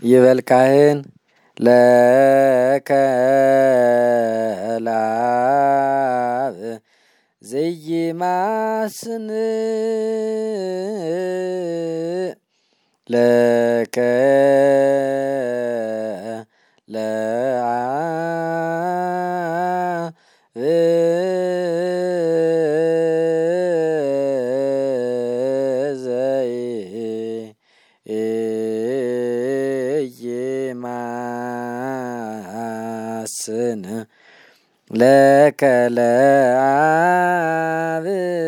ይበል ካህን ለከ ለአብ ዘይማስን ለከ ለአብ ዘይማስን ለከ ለአብ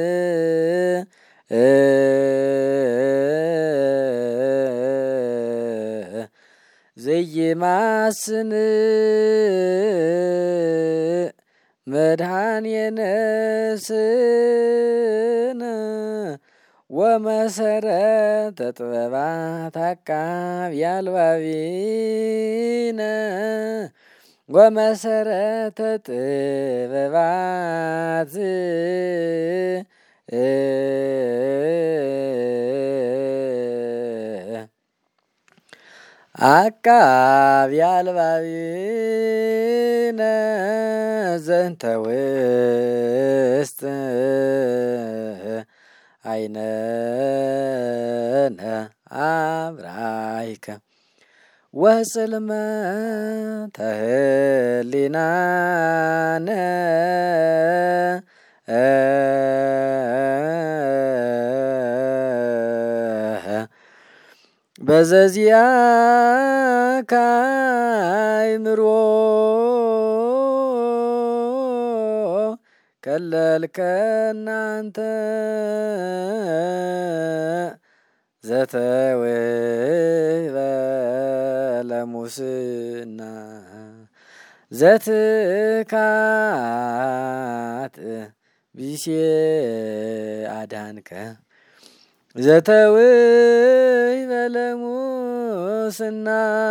ዘይማስን መድኃኔነ ነፍስነ ወመሰረተ ጥበባት አቃቢ አልባቢነ ወመሰረተ ጥበባት አቃቢ አልባቢነ ዘንተ ውስጥ አይነነ አብራይከ ወጽልመተ ህሊናነ በዘዚአከ አእምሮ ከለልከነ አንተ ዘተውህበ ለሙስና ዘትካት ቢሴ አዳንከ ዘተውህበ ለሙስና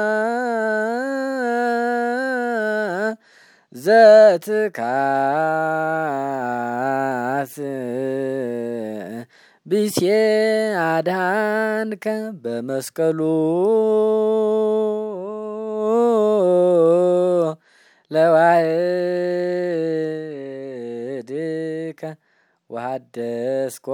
ዘትካት ቢሴ አዳንከ በመስቀሉ ለዋህድከ ወሐደስኮ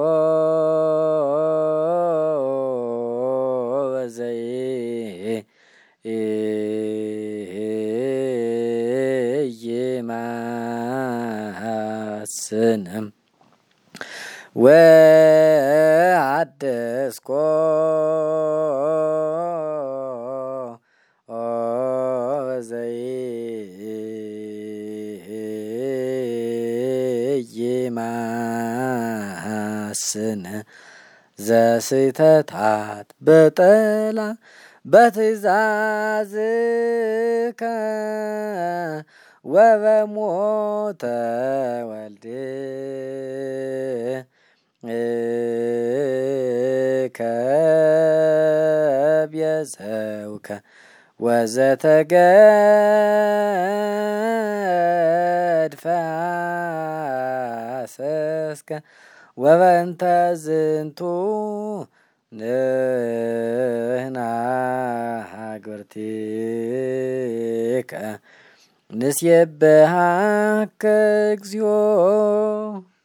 ዘይማስን ወሐደስኮ ዘይማስን ዘስሕተታት በጠላ በትእዛዝከ ወበሞተ ወልድከ ቤዘውከ ወዘተገድፈ ሐሰስከ ወበእንተ ዝንቱ ንሕና ሀገርቲከ ንሴብሐከ እግዚኦ